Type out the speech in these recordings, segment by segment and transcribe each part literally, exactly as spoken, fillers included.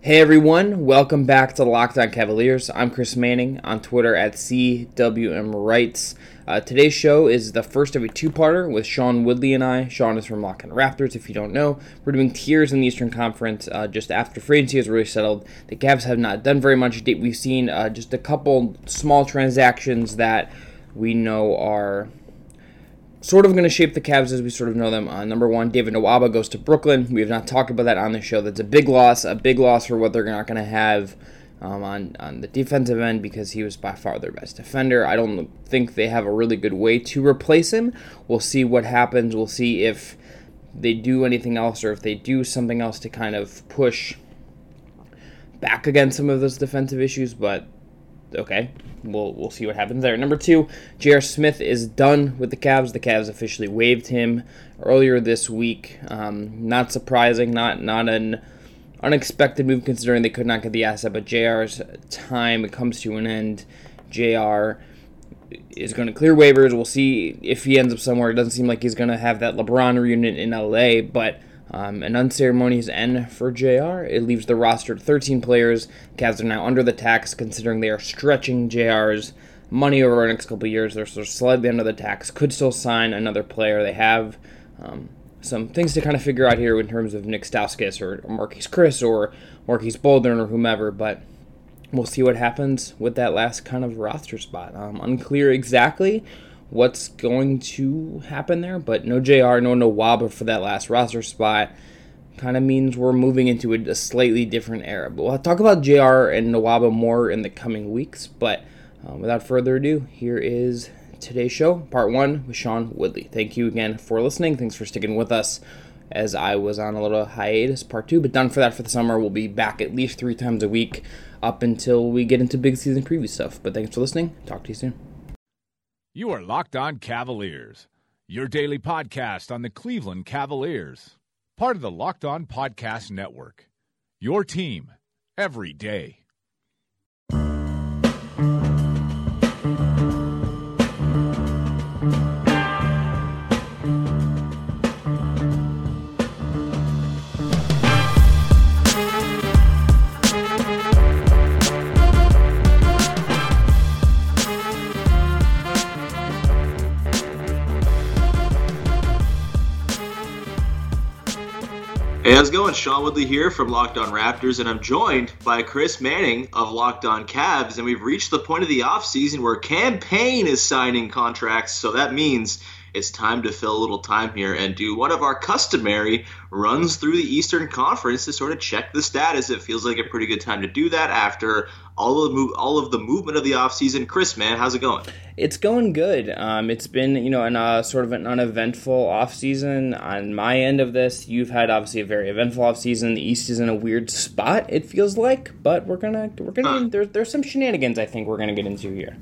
Hey everyone, welcome back to the Locked On Cavaliers. I'm Chris Manning on Twitter at C W M Writes. Uh, today's show is the first of a two-parter with Sean Woodley and I. Sean is from Locked On Raptors, if you don't know. We're doing tiers in the Eastern Conference uh, just after free agency has really settled. The Cavs have not done very much. We've seen uh, just a couple small transactions that we know are sort of going to shape the Cavs as we sort of know them. Uh, number one, David Nwaba goes to Brooklyn. We have not talked about that on the show. That's a big loss, a big loss for what they're not going to have um, on, on the defensive end because he was by far their best defender. I don't think they have a really good way to replace him. We'll see what happens. We'll see if they do anything else or if they do something else to kind of push back against some of those defensive issues, but okay. We'll we'll see what happens there. Number two, J R. Smith is done with the Cavs. The Cavs officially waived him earlier this week. Um, not surprising, not not an unexpected move considering they could not get the asset, but J R's time comes to an end. J R is going to clear waivers. We'll see if he ends up somewhere. It doesn't seem like he's going to have that LeBron reunion in L A, but Um, an unceremonious end for J R. It leaves the roster to thirteen players. Cavs are now under the tax, considering they are stretching J R's money over the next couple of years. They're sort of slightly under the tax. Could still sign another player. They have um, some things to kind of figure out here in terms of Nick Stauskas or, or Marquise Chris or Marquise Bolden or whomever, but we'll see what happens with that last kind of roster spot. Um, unclear exactly what's going to happen there, but no J R, no Nwaba for that last roster spot kind of means we're moving into a, a slightly different era. But we'll talk about J R and Nwaba more in the coming weeks, but uh, without further ado, here is today's show, part one with Sean Woodley. Thank you again for listening. Thanks for sticking with us as I was on a little hiatus, part two, but done for that for the summer. We'll be back at least three times a week up until we get into big season preview stuff. But thanks for listening. Talk to you soon. You are Locked On Cavaliers, your daily podcast on the Cleveland Cavaliers, part of the Locked On Podcast Network, your team every day. Hey, how's it going? Sean Woodley here from Locked On Raptors, and I'm joined by Chris Manning of Locked On Cavs, and we've reached the point of the offseason where Cam Payne is signing contracts, so that means it's time to fill a little time here and do one of our customary runs through the Eastern Conference to sort of check the status. It feels like a pretty good time to do that after all of the, move, all of the movement of the offseason. Chris, man, how's it going? It's going good. Um, it's been, you know, an, uh, sort of an uneventful offseason. On my end of this, you've had obviously a very eventful offseason. The East is in a weird spot, it feels like, but we're gonna we're gonna huh. there, there's some shenanigans I think we're gonna get into here.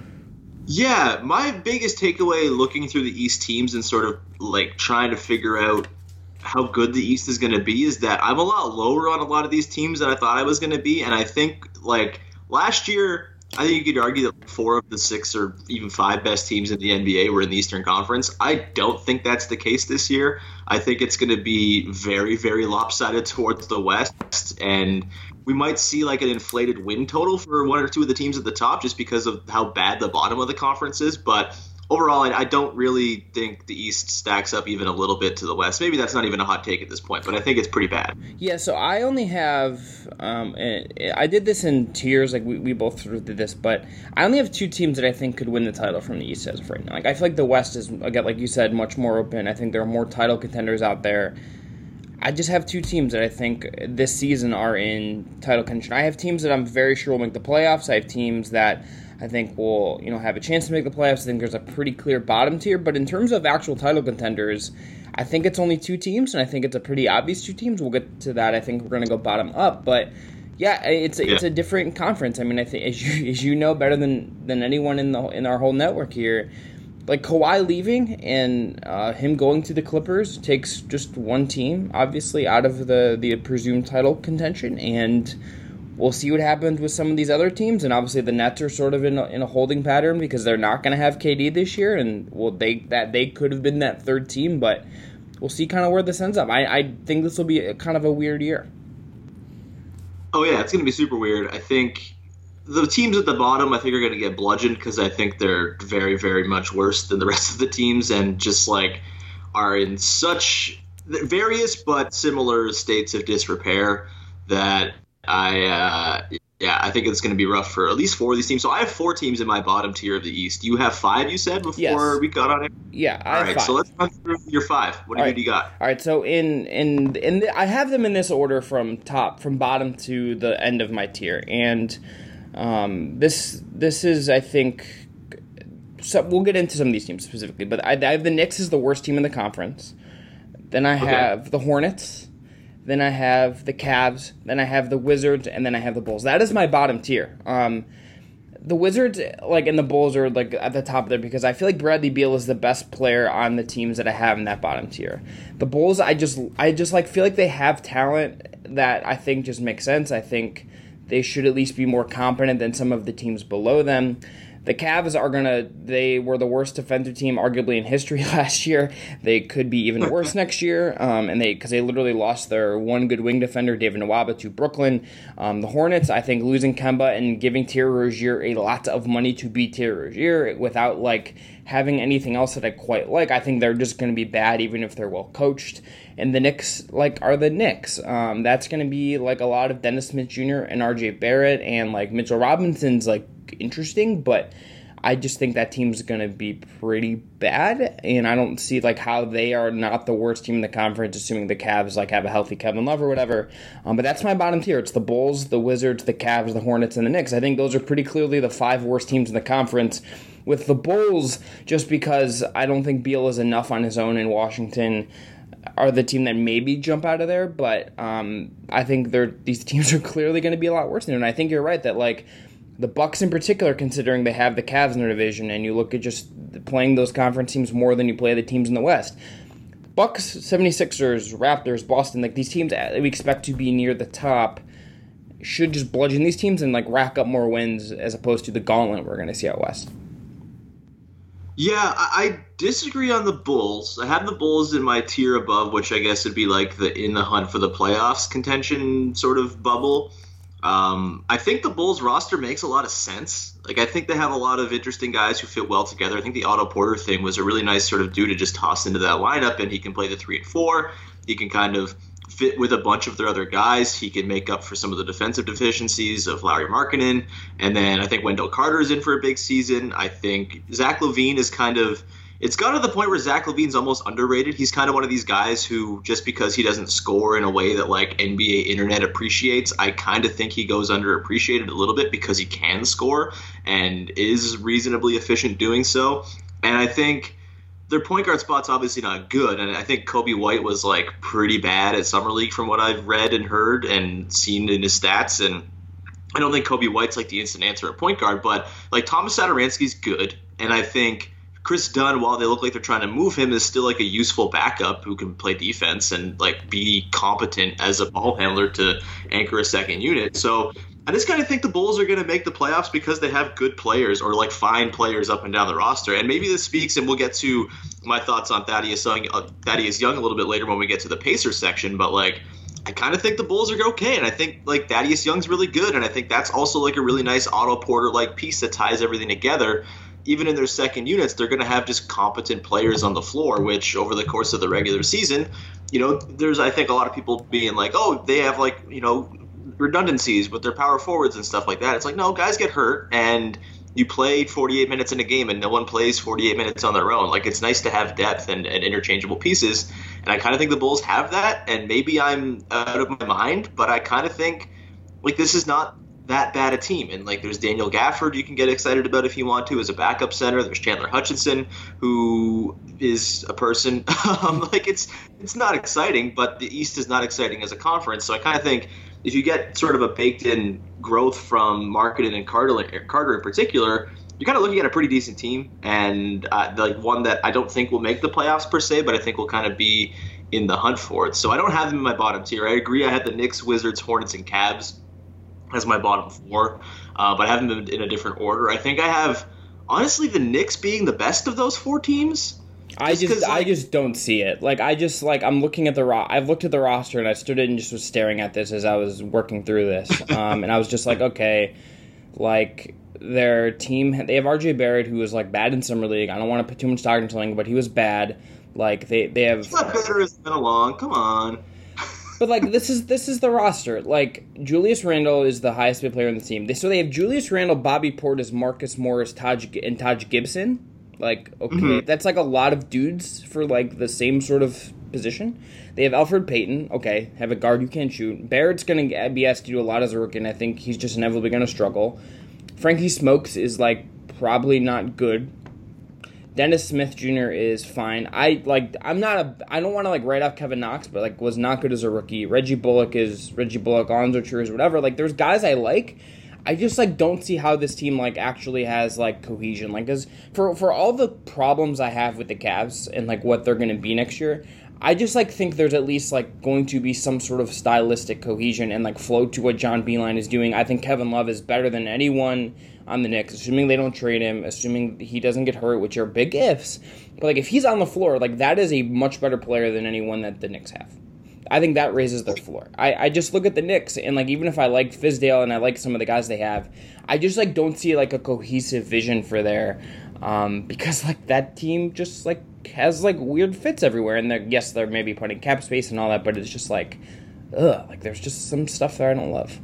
Yeah, my biggest takeaway looking through the East teams and sort of like trying to figure out how good the East is going to be is that I'm a lot lower on a lot of these teams than I thought I was going to be. And I think like last year, I think you could argue that four of the six or even five best teams in the N B A were in the Eastern Conference. I don't think that's the case this year. I think it's going to be very, very lopsided towards the West, and we might see like an inflated win total for one or two of the teams at the top just because of how bad the bottom of the conference is. But overall, I, I don't really think the East stacks up even a little bit to the West. Maybe that's not even a hot take at this point, but I think it's pretty bad. Yeah, so I only have um, – I did this in tiers. Like, we, we both sort of did this, but I only have two teams that I think could win the title from the East as of right now. Like, I feel like the West is, again, like you said, much more open. I think there are more title contenders out there. I just have two teams that I think this season are in title contention. I have teams that I'm very sure will make the playoffs. I have teams that I think will, you know, have a chance to make the playoffs. I think there's a pretty clear bottom tier. But in terms of actual title contenders, I think it's only two teams, and I think it's a pretty obvious two teams. We'll get to that. I think we're going to go bottom up. But yeah, it's a, yeah. it's a different conference. I mean, I think as you, as you know better than than anyone in the in our whole network here, like Kawhi leaving and uh, him going to the Clippers takes just one team, obviously, out of the, the presumed title contention, and we'll see what happens with some of these other teams. And obviously, the Nets are sort of in a, in a holding pattern because they're not going to have K D this year, and well, they that they could have been that third team, but we'll see kind of where this ends up. I, I think this will be a, kind of a weird year. Oh yeah, it's going to be super weird. I think the teams at the bottom, I think, are going to get bludgeoned because I think they're very, very much worse than the rest of the teams, and just like are in such various but similar states of disrepair that I, uh, yeah, I think it's going to be rough for at least four of these teams. So I have four teams in my bottom tier of the East. You have five, you said, before Yes. we got on it? Yeah, I All have right, five. so let's run through your five. What do All you, right. do you got? All right, so in in in the, I have them in this order from top from bottom to the end of my tier, and um, this this is I think so we'll get into some of these teams specifically, but I, I have the Knicks as the worst team in the conference. Then I have okay. the Hornets. Then I have the Cavs. Then I have the Wizards, and then I have the Bulls. That is my bottom tier. Um, the Wizards, like, and the Bulls are like at the top there because I feel like Bradley Beal is the best player on the teams that I have in that bottom tier. The Bulls, I just, I just like feel like they have talent that I think just makes sense. I think they should at least be more competent than some of the teams below them. The Cavs are gonna. They were the worst defensive team, arguably in history last year. They could be even worse next year, um, and they because they literally lost their one good wing defender, David Nwaba, to Brooklyn. Um, the Hornets, I think, losing Kemba and giving Terry Rozier a lot of money to beat Terry Rozier without like having anything else that I quite like. I think they're just going to be bad, even if they're well coached. And the Knicks, like, are the Knicks. Um, that's going to be like a lot of Dennis Smith Junior and R J Barrett, and like Mitchell Robinson's like interesting, but I just think that team's going to be pretty bad, and I don't see like how they are not the worst team in the conference, assuming the Cavs like have a healthy Kevin Love or whatever. Um, but that's my bottom tier. It's the Bulls, the Wizards, the Cavs, the Hornets, and the Knicks. I think those are pretty clearly the five worst teams in the conference. With the Bulls, just because I don't think Beal is enough on his own in Washington, are the team that maybe jump out of there, but um, I think they're these teams are clearly going to be a lot worse than it. And I think you're right that like the Bucks in particular, considering they have the Cavs in their division, and you look at just playing those conference teams more than you play the teams in the West. Bucks, seventy-sixers, Raptors, Boston, like these teams that we expect to be near the top should just bludgeon these teams and like rack up more wins as opposed to the gauntlet we're going to see out West. Yeah, I disagree on the Bulls. I have the Bulls in my tier above, which I guess would be like the in the hunt for the playoffs contention sort of bubble. Um, I think the Bulls roster makes a lot of sense. Like, I think they have a lot of interesting guys who fit well together. I think the Otto Porter thing was a really nice sort of dude to just toss into that lineup, and he can play the three and four. He can kind of fit with a bunch of their other guys. He can make up for some of the defensive deficiencies of Lauri Markkanen. And then I think Wendell Carter is in for a big season. I think Zach LaVine is kind of – it's gotten to the point where Zach LaVine's almost underrated. He's kind of one of these guys who, just because he doesn't score in a way that like N B A internet appreciates, I kind of think he goes underappreciated a little bit because he can score and is reasonably efficient doing so. And I think – their point guard spot's obviously not good, and I think Kobe White was like pretty bad at Summer League from what I've read and heard and seen in his stats. And I don't think Kobe White's like the instant answer at point guard, but like Thomas Satoransky's good, and I think Chris Dunn, while they look like they're trying to move him, is still like a useful backup who can play defense and like be competent as a ball handler to anchor a second unit. So I just kind of think the Bulls are going to make the playoffs because they have good players or like fine players up and down the roster. And maybe this speaks, and we'll get to my thoughts on Thaddeus Young, uh, Thaddeus Young a little bit later when we get to the Pacers section. But like, I kind of think the Bulls are okay, and I think like Thaddeus Young's really good, and I think that's also like a really nice Otto Porter like piece that ties everything together. Even in their second units, they're going to have just competent players on the floor, which over the course of the regular season, you know, there's I think a lot of people being like, oh, they have like you know. redundancies with their power forwards and stuff like that. It's like, no, guys get hurt, and you play forty-eight minutes in a game, and no one plays forty-eight minutes on their own. Like, it's nice to have depth and, and interchangeable pieces, and I kind of think the Bulls have that, and maybe I'm out of my mind, but I kind of think, like, this is not that bad a team. And, like, there's Daniel Gafford you can get excited about if you want to as a backup center. There's Chandler Hutchinson, who is a person. um, like, it's it's not exciting, but the East is not exciting as a conference, so I kind of think if you get sort of a baked-in growth from Markkanen and Carter, Carter in particular, you're kind of looking at a pretty decent team, and uh, like one that I don't think will make the playoffs per se, but I think will kind of be in the hunt for it. So I don't have them in my bottom tier. I agree. I had the Knicks, Wizards, Hornets, and Cavs as my bottom four, uh, but I have them in a different order. I think I have, honestly, the Knicks being the best of those four teams. I just, just like, I just don't see it. Like, I just, like, I'm looking at the ro- I've looked at the roster, and I stood and just was staring at this as I was working through this. Um, and I was just like, okay, like, their team, they have R J Barrett, who was, like, bad in Summer League. I don't want to put too much stock into something, but he was bad. Like, they, they have... It's not better as it's been along. Come on. But, like, this is this is the roster. Like, Julius Randle is the highest paid player on the team. They, so they have Julius Randle, Bobby Portis, Marcus Morris, Taj, and Taj Gibson. Like, okay, mm-hmm. That's like a lot of dudes for, like, the same sort of position. They have Elfrid Payton, okay, have a guard who can't shoot. Barrett's going to be asked to do a lot as a rookie, and I think he's just inevitably going to struggle. Frankie Smokes is, like, probably not good. Dennis Smith Junior is fine. I, like, I'm not a, I don't want to, like, write off Kevin Knox, but, like, was not good as a rookie. Reggie Bullock is, Reggie Bullock, Alonzo Triers, whatever. Like, there's guys I like. I just, like, don't see how this team, like, actually has, like, cohesion. Like, because for, for all the problems I have with the Cavs and, like, what they're going to be next year, I just, like, think there's at least, like, going to be some sort of stylistic cohesion and, like, flow to what John Beilein is doing. I think Kevin Love is better than anyone on the Knicks, assuming they don't trade him, assuming he doesn't get hurt, which are big ifs. But, like, if he's on the floor, like, that is a much better player than anyone that the Knicks have. I think that raises their floor. I, I just look at the Knicks, and, like, even if I like Fizdale and I like some of the guys they have, I just, like, don't see, like, a cohesive vision for there, um, because, like, that team just, like, has, like, weird fits everywhere, and they're, yes, they're maybe putting cap space and all that, but it's just, like, ugh, like, there's just some stuff there I don't love.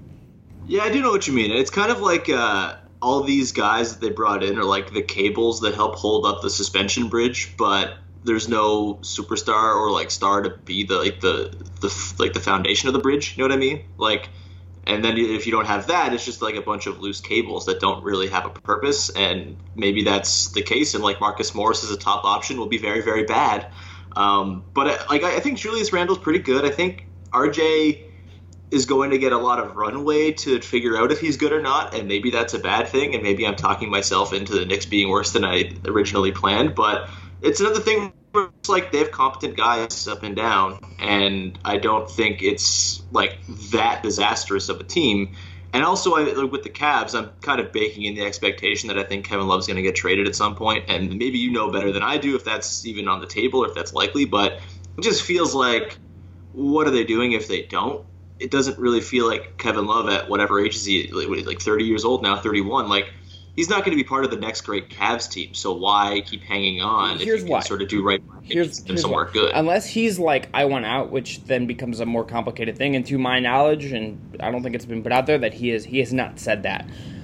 Yeah, I do know what you mean. It's kind of like uh, all these guys that they brought in are, like, the cables that help hold up the suspension bridge, but there's no superstar or like star to be the like the the like the foundation of the bridge. You know what I mean? Like, and then if you don't have that, it's just like a bunch of loose cables that don't really have a purpose. And maybe that's the case. And like Marcus Morris as a top option will be very very bad. Um, but like I think Julius Randle's pretty good. I think R J is going to get a lot of runway to figure out if he's good or not, and maybe that's a bad thing. And maybe I'm talking myself into the Knicks being worse than I originally planned, but it's another thing where it's like they have competent guys up and down, and I don't think it's like that disastrous of a team. And also, I, like with the Cavs, I'm kind of baking in the expectation that I think Kevin Love's going to get traded at some point, and maybe you know better than I do if that's even on the table or if that's likely, but it just feels like, what are they doing if they don't? It doesn't really feel like Kevin Love at whatever age is he, like thirty years old now, thirty-one, like, he's not going to be part of the next great Cavs team, so why keep hanging on Here's if you can why. sort of do right by here's, here's somewhere why. good? Unless he's like, I want out, which then becomes a more complicated thing, and to my knowledge, and I don't think it's been put out there, that he is he has not said that.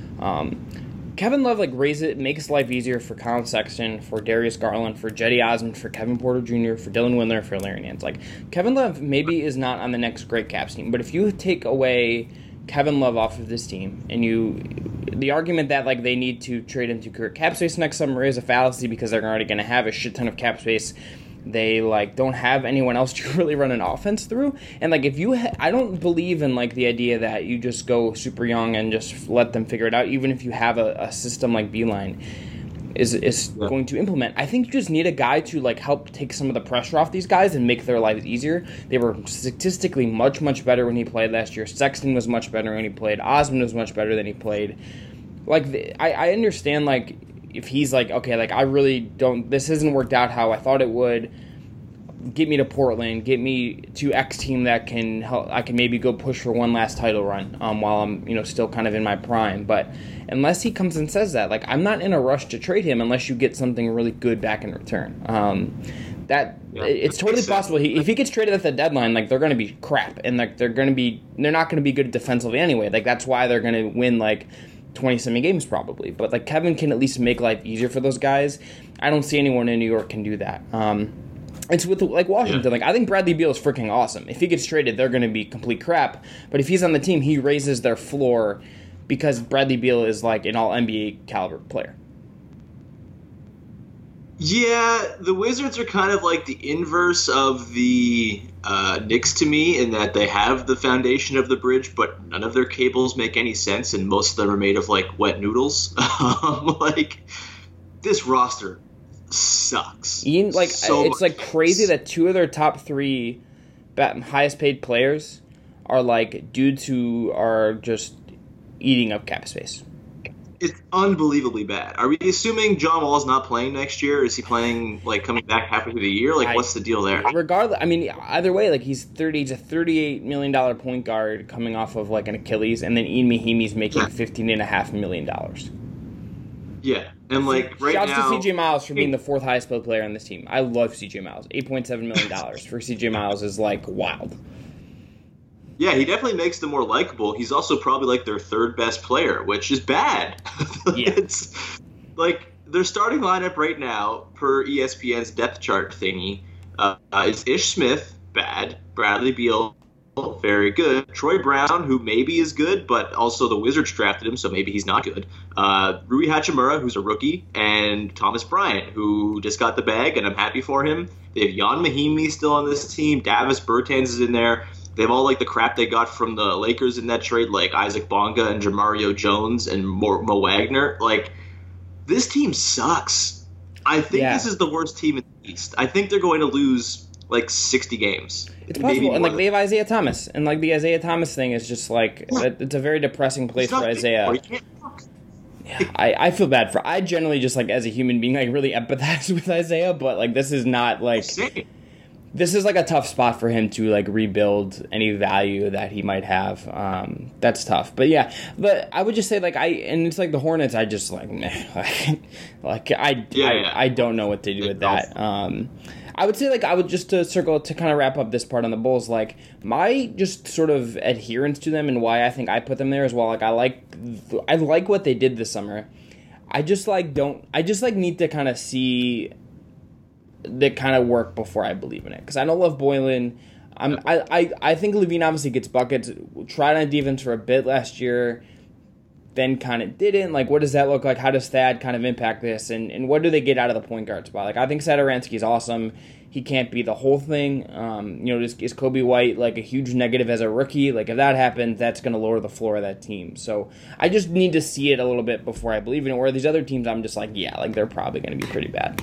Um, Kevin Love like raises it, makes life easier for Colin Sexton, for Darius Garland, for Jetty Osmond, for Kevin Porter Junior, for Dylan Windler, for Larry Nance. Like, Kevin Love maybe is not on the next great Cavs team, but if you take away Kevin Love off of this team, and you, the argument that like they need to trade him to create cap space next summer is a fallacy because they're already going to have a shit ton of cap space. They like don't have anyone else to really run an offense through, and like if you, ha- I don't believe in like the idea that you just go super young and just let them figure it out, even if you have a, a system like Beilein is is yeah. going to implement. I think you just need a guy to like help take some of the pressure off these guys and make their lives easier. They were statistically much, much better when he played last year. Sexton was much better when he played. Osmond was much better than he played. Like, the, I, I understand, like, if he's like, okay, like, I really don't, this hasn't worked out how I thought it would, get me to Portland, get me to X team that can help, I can maybe go push for one last title run um, while I'm, you know, still kind of in my prime. But unless he comes and says that, like, I'm not in a rush to trade him unless you get something really good back in return. Um, that yeah, it's totally possible. He, if he gets traded at the deadline, like, they're going to be crap, and like they're going to be, they're not going to be good defensively anyway. Like, that's why they're going to win like twenty-something games probably. But like Kevin can at least make life easier for those guys. I don't see anyone in New York can do that. Um, It's with, like, Washington. Yeah. Like, I think Bradley Beal is freaking awesome. If he gets traded, they're going to be complete crap. But if he's on the team, he raises their floor because Bradley Beal is, like, an all-N B A caliber player. Yeah, the Wizards are kind of like the inverse of the uh, Knicks to me in that they have the foundation of the bridge, but none of their cables make any sense, and most of them are made of, like, wet noodles. um, like, this roster sucks. Ian, like so it's like crazy that two of their top three highest paid players are like dudes who are just eating up cap space. it's unbelievably bad. Are we assuming John Wall's not playing next year? Is he playing like coming back halfway through the year? Like, I, what's the deal there? Regardless, I mean, either way, like he's thirty to thirty-eight million dollar point guard coming off of like an Achilles, and then Ian Mahinmi's making Yeah. fifteen and a half million dollars. Yeah, and like right Shouts now, to C J Miles for being the fourth highest paid player on this team. I love C J Miles. Eight point seven million dollars for C J Miles is like wild. yeah, he definitely makes them more likable. He's also probably like their third best player, which is bad. Yeah. It's like their starting lineup right now, per E S P N's depth chart thingy, uh, is Ish Smith, bad. Bradley Beal, very good. Troy Brown, who maybe is good, but also the Wizards drafted him, so maybe he's not good. Uh, Rui Hachimura, who's a rookie, and Thomas Bryant, who just got the bag, and I'm happy for him. They have Jan Mahimi still on this team. Davis Bertans is in there. They have all like the crap they got from the Lakers in that trade, like Isaac Bonga and Jamario Jones and Mo, Mo Wagner. Like, this team sucks. I think Yeah. this is the worst team in the East. I think they're going to lose like sixty games. It's Maybe possible, and more like they have Isaiah Thomas, and like the Isaiah Thomas thing is just like Yeah. it- it's a very depressing place He's not for good Isaiah. anymore. He can't fuck. I, I feel bad for. I generally just like as a human being like really empathize with Isaiah, but like this is not like Same. this is like a tough spot for him to like rebuild any value that he might have. Um, that's tough, but yeah. But I would just say like I and it's like the Hornets. I just like meh, like, like I Yeah, I, yeah. I don't know what to do with that. Um, I would say like I would just to circle to kind of wrap up this part on the Bulls. Like my just sort of adherence to them and why I think I put them there as well. Like I like I like what they did this summer. I just like don't. I just like need to kind of see the kind of work before I believe in it. Because I don't love Boylan. I'm, I, I, I think Levine obviously gets buckets. Tried on defense for a bit last year, then kind of didn't. Like, what does that look like? How does Thad kind of impact this? And, and what do they get out of the point guard spot? Like, I think Satoransky's awesome. He can't be the whole thing. Um, you know, is, is Kobe White like a huge negative as a rookie? Like, if that happens, that's going to lower the floor of that team. So I just need to see it a little bit before I believe in it. Where these other teams, I'm just like, yeah, like they're probably going to be pretty bad.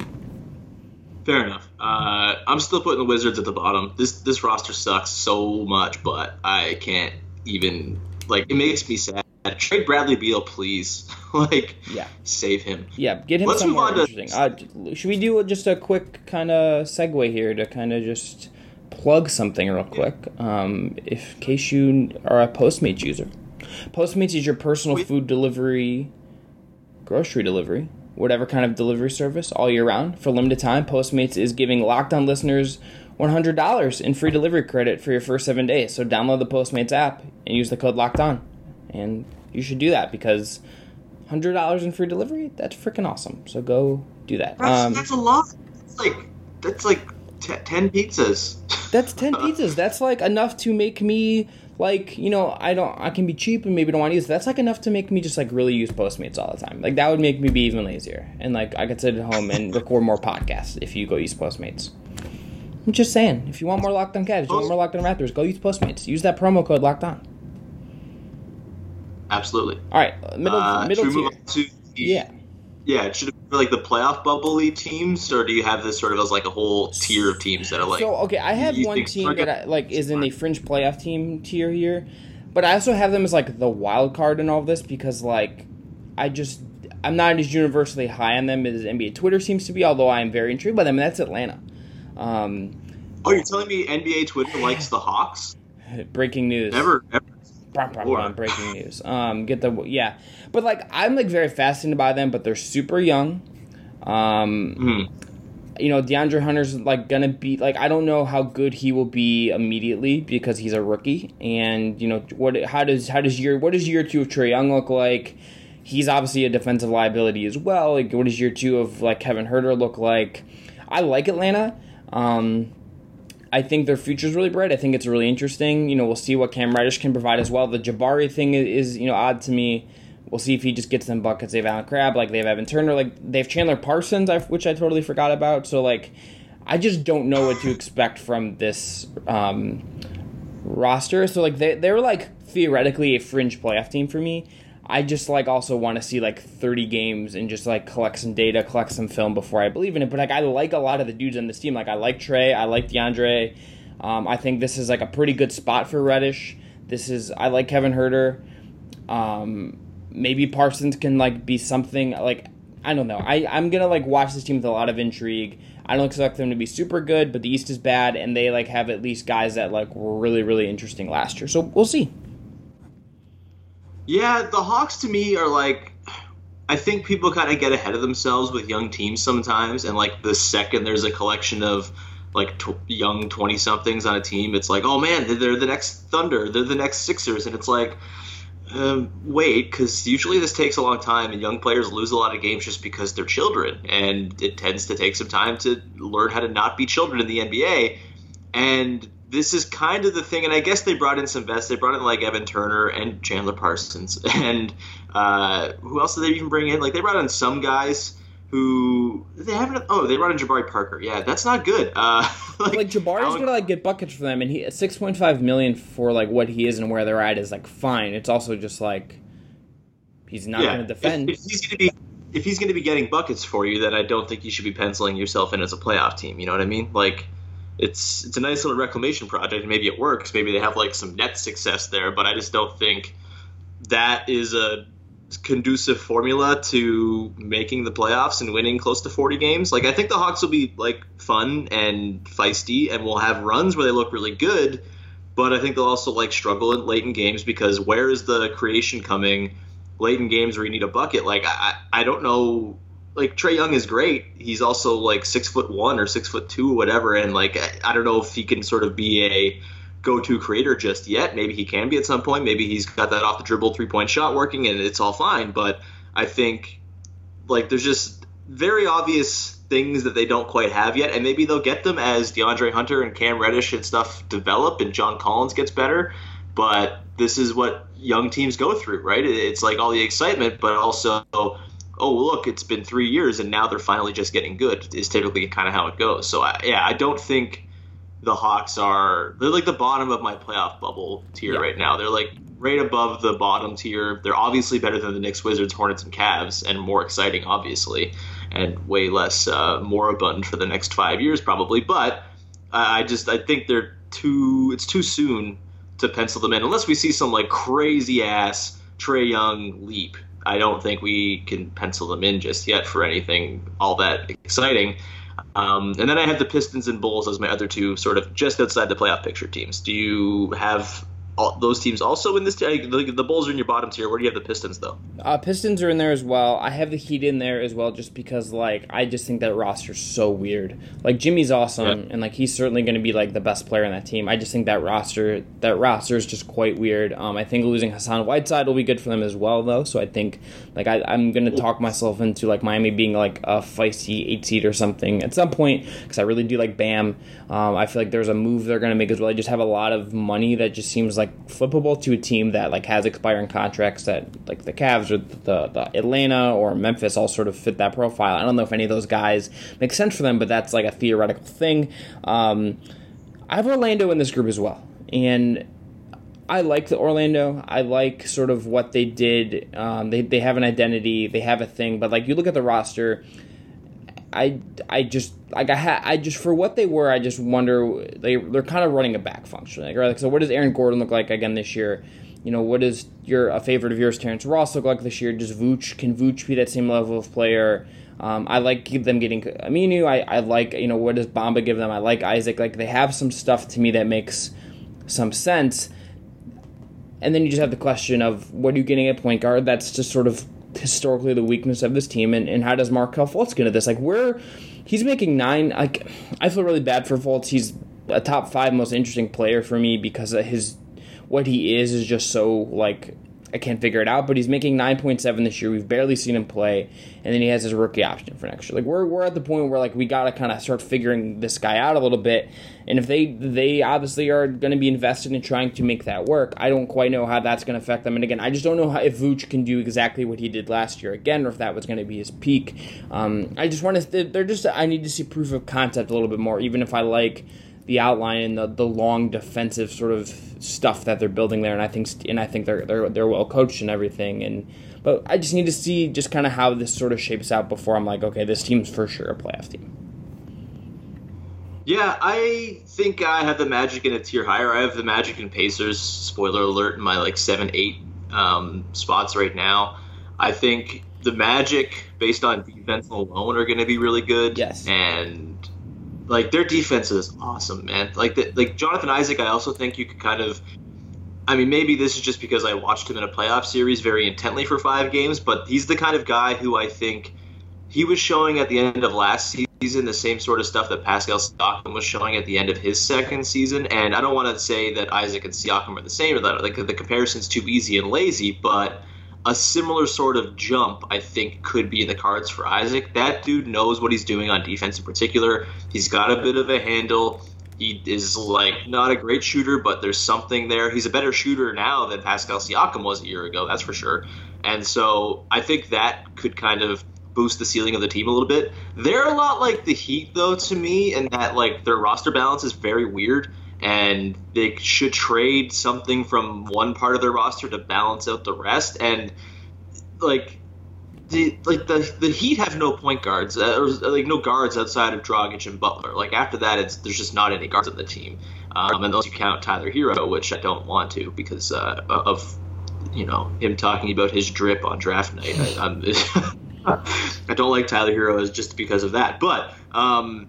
Fair enough. Uh, I'm still putting the Wizards at the bottom. This this roster sucks so much, but I can't even like. It makes me sad. Trade Bradley Beal, please. like, Yeah. save him. Yeah, get him Let's somewhere move on to- interesting. Uh, should we do just a quick kind of segue here to kind of just plug something real quick? Um, if in case you are a Postmates user, Postmates is your personal We- food delivery, grocery delivery, whatever kind of delivery service all year round. For a limited time, Postmates is giving Locked On listeners one hundred dollars in free delivery credit for your first seven days. So download the Postmates app and use the code Locked On. And you should do that because one hundred dollars in free delivery, that's freaking awesome. So go do that. That's, Um, that's a lot. That's like that's like t- ten pizzas. that's ten pizzas. That's like enough to make me like, you know, I don't, I can be cheap and maybe don't want to use it. That's like enough to make me just like really use Postmates all the time. Like that would make me be even lazier. And like I could sit at home and record more podcasts if you go use Postmates. I'm just saying, if you want more Locked On Cavs, you want more Locked On Raptors, go use Postmates. Use that promo code Locked On. Absolutely. All right, middle Uh, middle should we tier. move on to the, Yeah. Yeah, it should it be like the playoff bubbly teams, or do you have this sort of as like a whole tier of teams that are like? So okay, I have you one think team Spurs- that I, like is in the fringe playoff team tier here, but I also have them as like the wild card in all of this because like I just I'm not as universally high on them as N B A Twitter seems to be, although I am very intrigued by them, and that's Atlanta. Um, Oh, you're telling me N B A Twitter likes the Hawks? breaking news. Never, ever. Brum, brum, Or- brum, breaking news. Um, get the yeah, but like I'm like very fascinated by them, but they're super young. Um, Mhm. you know, DeAndre Hunter's like gonna be like I don't know how good he will be immediately because he's a rookie, and you know what? How does how does year what does year two of Trae Young look like? He's obviously a defensive liability as well. Like, what does year two of like Kevin Huerter look like? I like Atlanta. Um, I think their future is really bright. I think it's really interesting. You know, we'll see what Cam Reddish can provide as well. The Jabari thing is, is you know, odd to me. We'll see if he just gets them buckets. They have Allen Crabbe, like they have Evan Turner, like they have Chandler Parsons, which I totally forgot about. So, like, I just don't know what to expect from this um, roster. So, like, they, they're, like, theoretically a fringe playoff team for me. I just, like, also want to see, like, thirty games and just, like, collect some data, collect some film before I believe in it. But, like, I like a lot of the dudes on this team. Like, I like Trae. I like DeAndre. Um, I think this is, like, a pretty good spot for Reddish. This is – I like Kevin Huerter. Um, maybe Parsons can like be something like, I don't know. I, I'm gonna like watch this team with a lot of intrigue. I don't expect them to be super good, but the East is bad, and they like have at least guys that like were really, really interesting last year. So we'll see. Yeah, the Hawks to me are like, I think people kind of get ahead of themselves with young teams sometimes, and like the second there's a collection of like t- young twenty-somethings on a team, it's like, oh man, they're, they're the next Thunder, they're the next Sixers, and it's like, um, wait, because usually this takes a long time, and young players lose a lot of games just because they're children, and it tends to take some time to learn how to not be children in the N B A, and this is kind of the thing, and I guess they brought in some vets. They brought in like Evan Turner and Chandler Parsons, and uh, who else did they even bring in? Like they brought in some guys who they haven't. Oh, they brought in Jabari Parker. Yeah, that's not good. Uh, like, like Jabari's Alan, gonna like get buckets for them, and he six point five million for like what he is and where they're at is like fine. It's also just like he's not yeah, gonna defend. If, if he's gonna be if he's gonna be getting buckets for you, then I don't think you should be penciling yourself in as a playoff team. You know what I mean? Like. It's it's a nice little reclamation project, and maybe it works. Maybe they have like some net success there, but I just don't think that is a conducive formula to making the playoffs and winning close to forty games. Like I think the Hawks will be like fun and feisty, and will have runs where they look really good, but I think they'll also like struggle in late in games because where is the creation coming late in games where you need a bucket? Like I I don't know. Like Trae Young is great. He's also like six foot one or six foot two or whatever. And like, I don't know if he can sort of be a go-to creator just yet. Maybe he can be at some point. Maybe he's got that off the dribble three point shot working and it's all fine. But I think like there's just very obvious things that they don't quite have yet. And maybe they'll get them as DeAndre Hunter and Cam Reddish and stuff develop and John Collins gets better. But this is what young teams go through, right? It's like all the excitement, but also oh, look, it's been three years and now they're finally just getting good is typically kind of how it goes. So, I, yeah, I don't think the Hawks are – they're like the bottom of my playoff bubble tier yeah. right now. They're like right above the bottom tier. They're obviously better than the Knicks, Wizards, Hornets, and Cavs and more exciting, obviously, and way less uh, moribund for the next five years probably. But uh, I just – I think they're too – it's too soon to pencil them in unless we see some like crazy-ass Trae Young leap. I don't think we can pencil them in just yet for anything all that exciting. Um, and then I have the Pistons and Bulls as my other two sort of just outside the playoff picture teams. Do you have all, those teams also in this tier? The, the Bulls are in your bottom tier. Where do you have the Pistons, though? Uh, Pistons are in there as well. I have the Heat in there as well just because, like, I just think that roster's so weird. Like, Jimmy's awesome, yeah. and, like, he's certainly going to be, like, the best player on that team. I just think that roster that roster is just quite weird. Um, I think losing Hassan Whiteside will be good for them as well, though. So I think, like, I, I'm going to talk myself into, like, Miami being, like, a feisty eight seed or something at some point because I really do like Bam. Um, I feel like there's a move they're going to make as well. I just have a lot of money that just seems like flippable to a team that like has expiring contracts that like the Cavs or the, the Atlanta or Memphis all sort of fit that profile. I don't know if any of those guys make sense for them, but that's like a theoretical thing. Um, I have Orlando in this group as well, and I like the Orlando. I like sort of what they did. Um, they they have an identity, they have a thing, but like you look at the roster. I, I just like I ha, I just for what they were I just wonder they they're kind of running a back function like, right? So what does Aaron Gordon look like again this year? You know, what does your a favorite of yours Terrence Ross look like this year? Does Vooch can Vooch be that same level of player? Um, I like them getting Aminu. I, I like you know what does Bamba give them? I like Isaac. Like they have some stuff to me that makes some sense. And then you just have the question of what are you getting at point guard? That's just sort of historically the weakness of this team, and, and how does Markelle Fultz get into this? Like, where he's making nine, like, I feel really bad for Fultz. He's a top five most interesting player for me because of his, what he is is just so, like, I can't figure it out, but he's making nine point seven this year. We've barely seen him play, and then he has his rookie option for next year. Like, we're we're at the point where, like, we got to kind of start figuring this guy out a little bit, and if they they obviously are going to be invested in trying to make that work, I don't quite know how that's going to affect them. And again, I just don't know how, if Vooch can do exactly what he did last year again, or if that was going to be his peak. Um, I just want to, they're just, I need to see proof of concept a little bit more, even if I like the outline and the, the long defensive sort of stuff that they're building there, and I think and I think they're they're they're well coached and everything, and but I just need to see just kind of how this sort of shapes out before I'm like, okay, this team's for sure a playoff team. Yeah, I think I have the Magic in a tier higher. I have the Magic and Pacers, spoiler alert, in my like seven eight um, spots right now. I think the Magic, based on defense alone, are going to be really good. Yes. And like their defense is awesome, man. Like the, like Jonathan Isaac, I also think you could kind of. I mean, maybe this is just because I watched him in a playoff series very intently for five games, but he's the kind of guy who I think he was showing at the end of last season the same sort of stuff that Pascal Siakam was showing at the end of his second season. And I don't want to say that Isaac and Siakam are the same, or that like the comparison's too easy and lazy, but a similar sort of jump, I think, could be in the cards for Isaac. That dude knows what he's doing on defense in particular. He's got a bit of a handle. He is, like, not a great shooter, but there's something there. He's a better shooter now than Pascal Siakam was a year ago, that's for sure. And so I think that could kind of boost the ceiling of the team a little bit. They're a lot like the Heat, though, to me, in that, like, their roster balance is very weird, and they should trade something from one part of their roster to balance out the rest. And, like... The, like the the Heat have no point guards, uh, or like no guards outside of Dragic and Butler. Like after that, it's there's just not any guards on the team, um, unless you count Tyler Hero, which I don't want to because uh, of you know him talking about his drip on draft night. I, I'm, I don't like Tyler Hero just because of that. But um,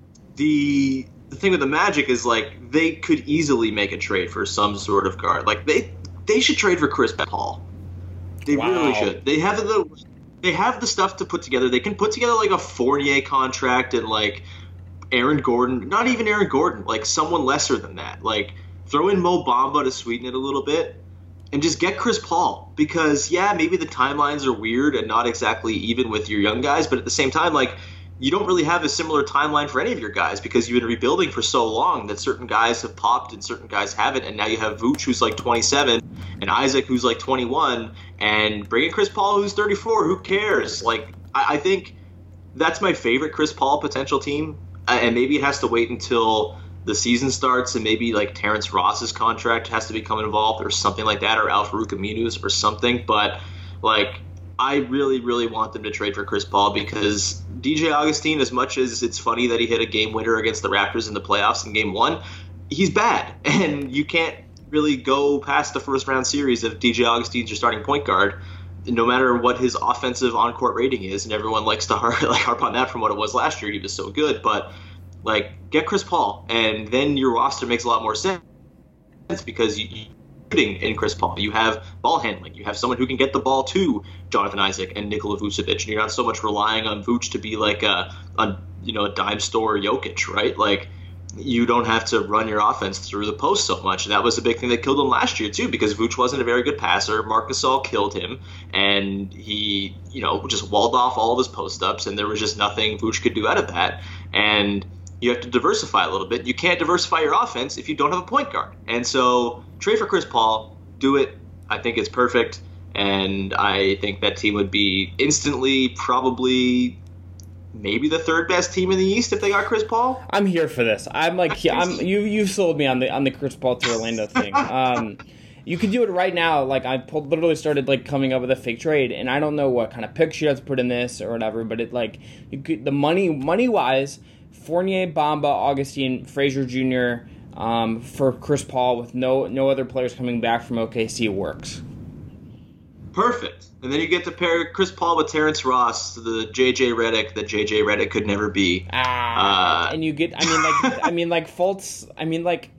the the thing with the Magic is like they could easily make a trade for some sort of guard. Like they they should trade for Chris Paul. They Wow. really should. They have the They have the stuff to put together. They can put together like a Fournier contract and like Aaron Gordon, not even Aaron Gordon, like someone lesser than that. Like throw in Mo Bamba to sweeten it a little bit and just get Chris Paul because yeah, maybe the timelines are weird and not exactly even with your young guys, but at the same time, like you don't really have a similar timeline for any of your guys because you've been rebuilding for so long that certain guys have popped and certain guys haven't. And now you have Vooch, who's like twenty-seven, and Isaac, who's like twenty-one, and bringing Chris Paul, who's thirty-four. Who cares? Like, I, I think that's my favorite Chris Paul potential team. Uh, and maybe it has to wait until the season starts and maybe like Terrence Ross's contract has to become involved or something like that, or Al-Farouq Aminu's or something. But like, I really, really want them to trade for Chris Paul because D J Augustine, as much as it's funny that he hit a game winner against the Raptors in the playoffs in game one, he's bad. And you can't really go past the first round series if D J Augustine's your starting point guard, no matter what his offensive on-court rating is. And everyone likes to harp, like, harp on that from what it was last year. He was so good. But, like, get Chris Paul, and then your roster makes a lot more sense because you, you in Chris Paul. You have ball handling. You have someone who can get the ball to Jonathan Isaac and Nikola Vucevic, and you're not so much relying on Vooch to be like a, a you know a dime store Jokic, right? Like you don't have to run your offense through the post so much. And that was a big thing that killed him last year too, because Vooch wasn't a very good passer. Marc Gasol killed him, and he you know just walled off all of his post ups, and there was just nothing Vooch could do out of that. And you have to diversify a little bit. You can't diversify your offense if you don't have a point guard. And so trade for Chris Paul, do it. I think it's perfect. And I think that team would be instantly probably maybe the third best team in the East if they got Chris Paul. I'm here for this. I'm like, I'm you. You sold me on the on the Chris Paul to Orlando thing. Um, you could do it right now. Like I pulled, literally started like coming up with a fake trade, and I don't know what kind of picks you have to put in this or whatever. But it like you could, the money money wise. Fournier, Bamba, Augustine, Frazier Junior um, for Chris Paul with no no other players coming back from O K C works. Perfect. And then you get to pair Chris Paul with Terrence Ross, the J J Redick that J J Redick could never be. Ah, uh, and you get, I mean, like, I mean, like Fultz. I mean, like,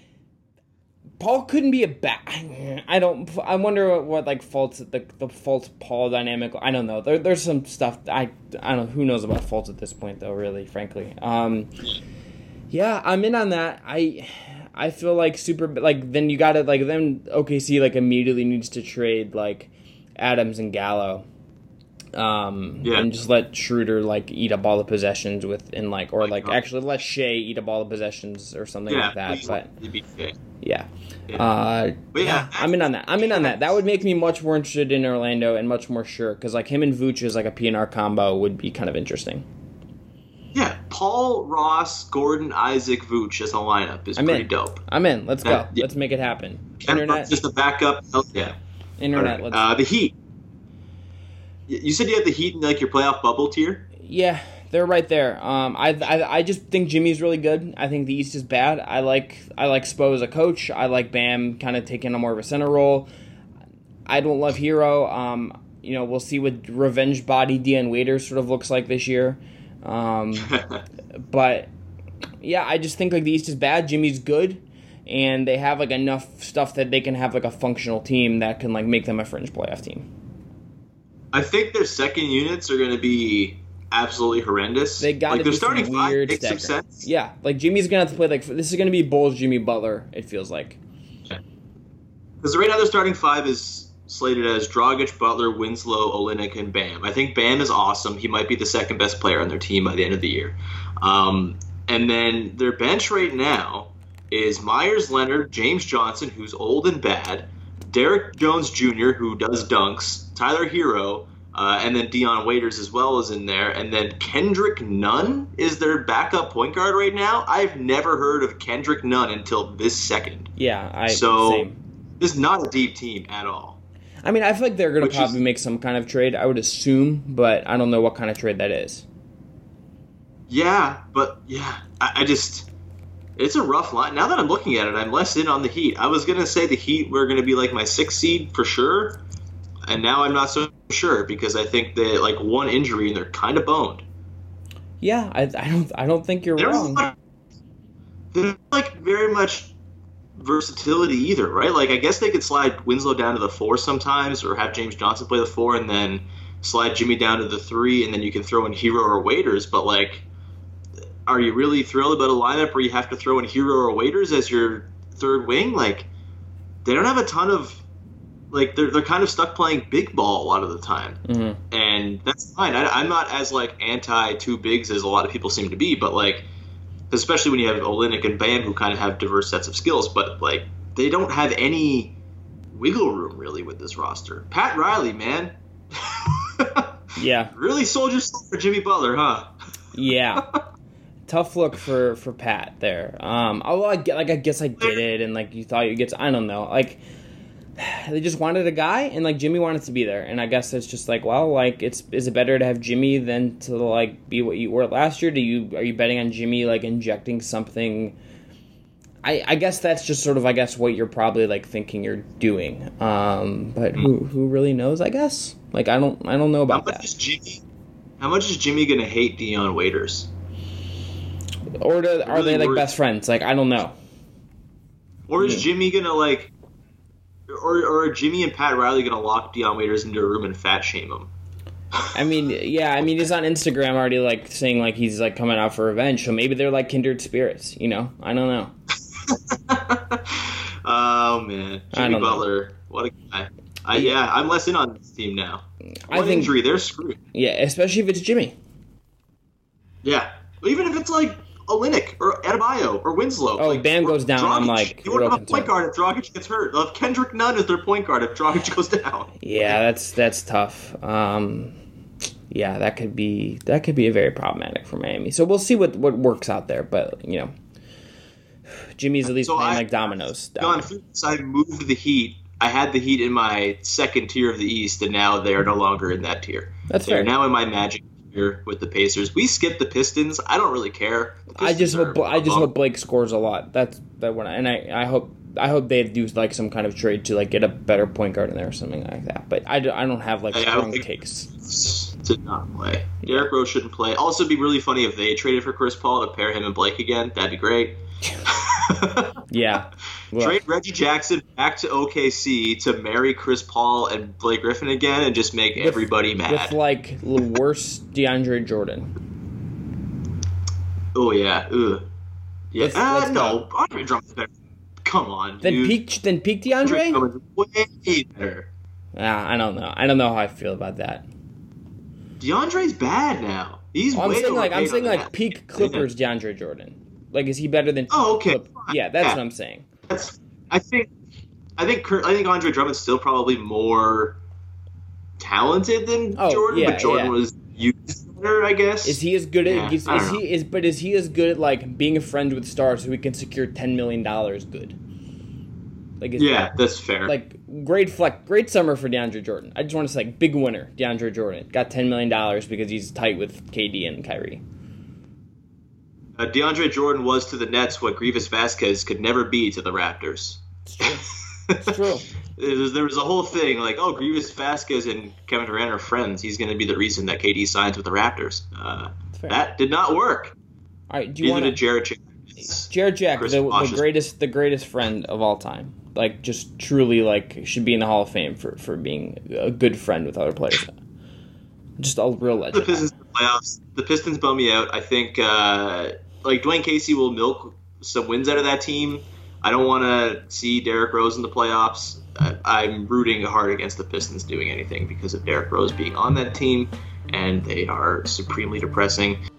Paul couldn't be a bad. I don't. I wonder what, what like Fultz the the Fultz Paul dynamic. I don't know. There, there's some stuff. I I don't know who knows about Fultz at this point though. Really, frankly. Um, yeah, I'm in on that. I I feel like super like then you got to like then O K C like immediately needs to trade like Adams and Gallo. Um, yeah. and just let Schroeder like eat up all the possessions with and like or like oh. actually let Shea eat up all the possessions or something yeah, like that. But yeah, yeah. Uh, but yeah, yeah, I'm in on that. I'm in on that. That would make me much more interested in Orlando and much more sure because like him and Vooch as like a P N R combo would be kind of interesting. Yeah, Paul, Ross, Gordon, Isaac, Vooch as a lineup is I'm pretty in. dope. I'm in. Let's go. Uh, yeah. Let's make it happen. Kemba, Internet, just a backup. Oh, yeah. internet. Right. Let's. Uh, the Heat. You said you had the Heat in like your playoff bubble tier. Yeah, they're right there. Um, I, I I just think Jimmy's really good. I think the East is bad. I like I like Spo as a coach. I like Bam kind of taking a more of a center role. I don't love Hero. Um, you know, we'll see what revenge body Dion Waiters sort of looks like this year. Um, but yeah, I just think like the East is bad. Jimmy's good, and they have like enough stuff that they can have like a functional team that can like make them a fringe playoff team. I think their second units are going to be absolutely horrendous. They got like to their do starting some five weird makes some staggering. sense. Yeah, like Jimmy's gonna have to play like this is gonna be Bulls Jimmy Butler. It feels like. Because right now their starting five is slated as Dragic, Butler, Winslow, Olynyk, and Bam. I think Bam is awesome. He might be the second best player on their team by the end of the year. Um, and then their bench right now is Myers Leonard, James Johnson, who's old and bad, Derek Jones Junior, who does dunks, Tyler Hero, uh, and then Dion Waiters as well is in there. And then Kendrick Nunn is their backup point guard right now. I've never heard of Kendrick Nunn until this second. Yeah, I so same. This is not a deep team at all. I mean, I feel like they're going to Which probably is- make some kind of trade. I would assume, but I don't know what kind of trade that is. Yeah, but yeah, I, I just it's a rough line. Now that I'm looking at it, I'm less in on the Heat. I was gonna say the Heat were gonna be like my sixth seed for sure, and now I'm not so sure because I think they like one injury and they're kind of boned. Yeah, I, I don't I don't think you're They're wrong. not, they're not like very much versatility either, right? Like I guess they could slide Winslow down to the four sometimes, or have James Johnson play the four, and then slide Jimmy down to the three, and then you can throw in Hero or Waiters. But like, are you really thrilled about a lineup where you have to throw in Hero or Waiters as your third wing? Like, they don't have a ton of like they're they're kind of stuck playing big ball a lot of the time, Mm-hmm. and that's fine. I, I'm not as like anti two bigs as a lot of people seem to be, but like, especially when you have Olynyk and Bam who kind of have diverse sets of skills, but like they don't have any wiggle room really with this roster. Pat Riley, man, Yeah, really sold yourself for Jimmy Butler, huh? yeah. Tough look for, for Pat there. Um, although I get, like I guess I get it, and like you thought you get, I don't know, like they just wanted a guy, and like Jimmy wanted to be there, and I guess it's just like, well, like it's is it better to have Jimmy than to like be what you were last year? Do you are you betting on Jimmy like injecting something? I I guess that's just sort of I guess what you're probably like thinking you're doing. Um, but who who really knows? I guess like I don't I don't know How about much that. is Jimmy? How much is Jimmy gonna hate Dion Waiters? Or do, are really they like worried. best friends? Like I don't know. Or is Yeah. Jimmy gonna like, or or are Jimmy and Pat Riley gonna lock Dion Waiters into a room and fat shame him? I mean, yeah, I mean, he's on Instagram already, like, saying, like, he's, like, coming out for revenge, so maybe they're, like, kindred spirits, you know? I don't know. Oh, man. I Jimmy don't know. Butler. What a guy. I, yeah, I'm less in on this team now. I One think- injury, they're screwed. Yeah, especially if it's Jimmy. Yeah. Even if it's like Olynyk or Adebayo or Winslow. Oh, like, Bam or goes down, I'm, Dragic. like, You want real to have a point concerned. guard if Dragic gets hurt. If Kendrick Nunn is their point guard if Dragic goes down. Yeah, that's that's tough. Um, yeah, that could be that could be a very problematic for Miami. So we'll see what, what works out there, but, you know, Jimmy's at least So playing I- like dominoes. down Gone there. through this. I moved the Heat. I had the Heat in my second tier of the East, and now they are no longer in that tier. That's They're fair. now in my Magic tier with the Pacers. We skipped the Pistons. I don't really care. The I just Pistons hope are I just above. hope Blake scores a lot. That's that one, and I, I hope I hope they do like some kind of trade to like get a better point guard in there or something like that. But I, do, I don't have like Yeah, I strong don't think- takes. to not play. Derrick Rose shouldn't play. Also, it'd be really funny if they traded for Chris Paul to pair him and Blake again. That'd be great. Yeah, Well, Trade Reggie Jackson back to O K C to marry Chris Paul and Blake Griffin again and just make everybody mad. with like the worst DeAndre Jordan. Oh yeah, ugh. Yeah, Let's- uh, let's no, Andre Drummond's better. Come on, Then dude. peak then peak Andre DeAndre. Drummond's way better. Ah, I don't know. I don't know how I feel about that. DeAndre's bad now. He's Oh, I'm way saying like I'm overpaid saying on like that. peak Clippers DeAndre Jordan. Like, is he better than? Oh, okay. Clip- Yeah, that's Yeah. what I'm saying. That's, I think, I think, Kurt- I think Andre Drummond's still probably more talented than Oh, Jordan, yeah, but Jordan yeah. was used better, I guess. Is he as good Yeah, at? Is, I is don't he is? But is he as good at like being a friend with stars so he can secure ten million dollars? Good. Like, is, Yeah, that's fair. Like great flex, great summer for DeAndre Jordan. I just want to say, like, big winner, DeAndre Jordan got ten million dollars because he's tight with K D and Kyrie. uh, DeAndre Jordan was to the Nets what Grievous Vasquez could never be to the Raptors. It's true. It's true. There was, there was a whole thing like, oh, Grievous Vasquez and Kevin Durant are friends. He's going to be the reason that K D signs with the Raptors. Uh, that did not work. All right, do you Neither want did Jarrett Jack. Jarrett Jack, the, the greatest, the greatest friend of all time. Like, just truly, like, should be in the Hall of Fame for, for being a good friend with other players. Just a real legend. The Pistons playoffs. The Pistons bum me out. I think uh, like Dwayne Casey will milk some wins out of that team. I don't want to see Derrick Rose in the playoffs. I, I'm rooting hard against the Pistons doing anything because of Derrick Rose being on that team, and they are supremely depressing.